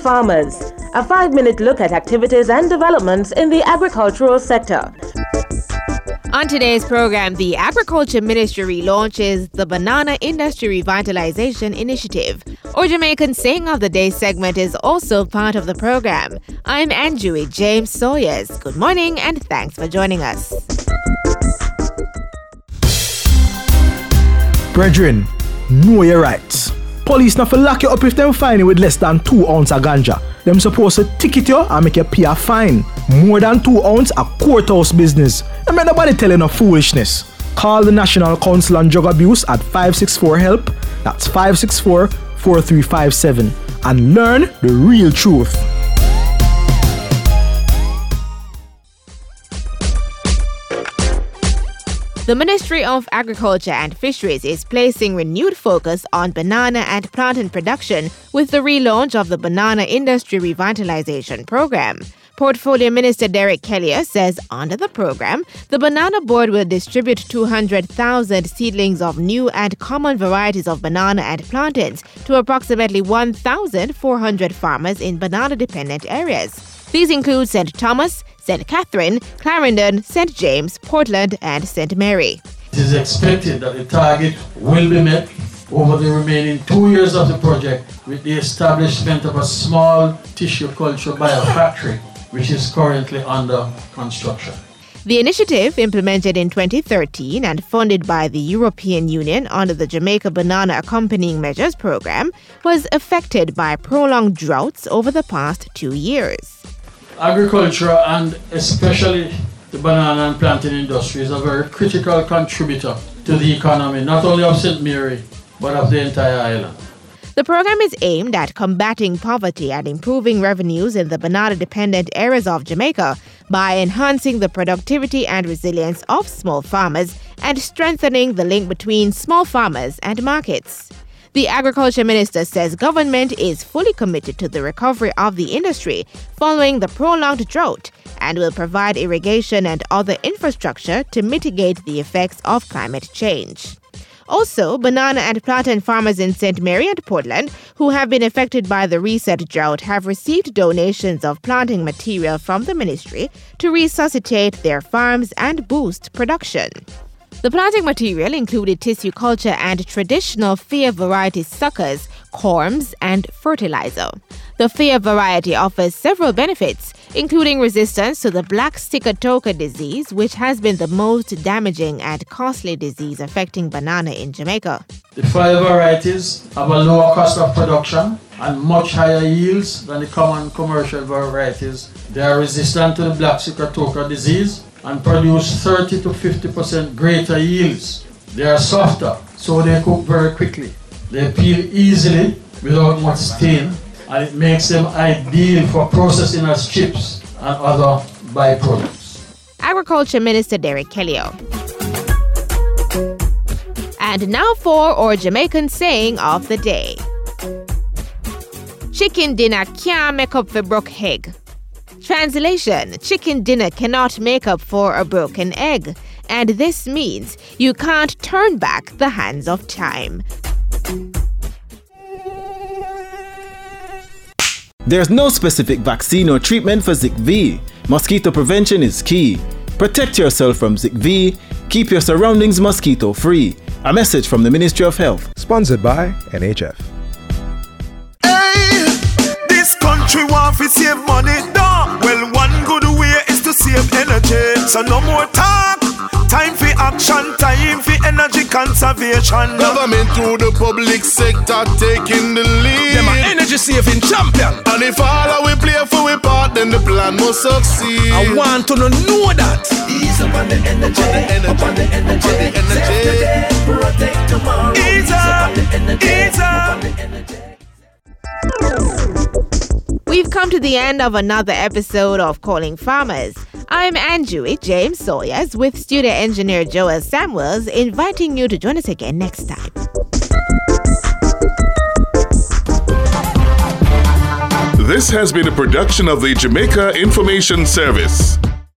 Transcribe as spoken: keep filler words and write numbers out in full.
Farmers, a five-minute look at activities and developments in the agricultural sector. On today's program, the Agriculture Ministry launches the Banana Industry Revitalization Initiative. Our Jamaican Saying of the Day segment is also part of the program. I'm Anjui James Sawyers. Good morning and thanks for joining us. Brethren, know your rights. Police not for lock you up if them find you with less than two ounce of ganja. Them supposed to ticket you and make you pay a fine. More than two ounce a courthouse business. And make nobody tell you no foolishness. Call the National Council on Drug Abuse at five six four HELP. That's five six four, four three five seven. And learn the real truth. The Ministry of Agriculture and Fisheries is placing renewed focus on banana and plantain production with the relaunch of the Banana Industry Revitalization Program. Portfolio Minister Derek Kellier says under the program, the Banana Board will distribute two hundred thousand seedlings of new and common varieties of banana and plantains to approximately one thousand four hundred farmers in banana-dependent areas. These include Saint Thomas, Saint Catherine, Clarendon, Saint James, Portland, and Saint Mary. It is expected that the target will be met over the remaining two years of the project with the establishment of a small tissue culture biofactory, which is currently under construction. The initiative, implemented in twenty thirteen and funded by the European Union under the Jamaica Banana Accompanying Measures Program, was affected by prolonged droughts over the past two years. Agriculture, and especially the banana and plantain industry, is a very critical contributor to the economy, not only of Saint Mary, but of the entire island. The program is aimed at combating poverty and improving revenues in the banana-dependent areas of Jamaica by enhancing the productivity and resilience of small farmers and strengthening the link between small farmers and markets. The Agriculture Minister says government is fully committed to the recovery of the industry following the prolonged drought and will provide irrigation and other infrastructure to mitigate the effects of climate change. Also, banana and plantain farmers in Saint Mary and Portland who have been affected by the recent drought have received donations of planting material from the ministry to resuscitate their farms and boost production. The planting material included tissue culture and traditional Fia variety suckers, corms, and fertilizer. The Fia variety offers several benefits, including resistance to the black sticker-toker disease, which has been the most damaging and costly disease affecting banana in Jamaica. The Fia varieties have a lower cost of production and much higher yields than the common commercial varieties. They are resistant to the black sticker-toker disease and produce thirty to fifty percent greater yields. They are softer, so they cook very quickly. They peel easily without much stain, and it makes them ideal for processing as chips and other byproducts. Agriculture Minister Derek Kellier. And now for our Jamaican Saying of the Day. Chicken dinner can't make up for broke egg. Translation: chicken dinner cannot make up for a broken egg, and this means you can't turn back the hands of time. There's no specific vaccine or treatment for Zika V. Mosquito prevention is key. Protect yourself from Zika V. Keep your surroundings mosquito free. A message from the Ministry of Health. Sponsored by N H F. Hey, this country want to save money, dog. Well, one good way is to save energy. So no more talk. Time for action, time for energy conservation. Government through the public sector taking the lead. Them are energy saving champion. And if all we play for we part, then the plan must succeed. I want to know that. Ease up on the energy, up on the energy, save today, protect tomorrow. Ease up, ease up. We've come to the end of another episode of Calling Farmers. I'm Anjui James Sawyers with studio engineer Joel Samuels, inviting you to join us again next time. This has been a production of the Jamaica Information Service.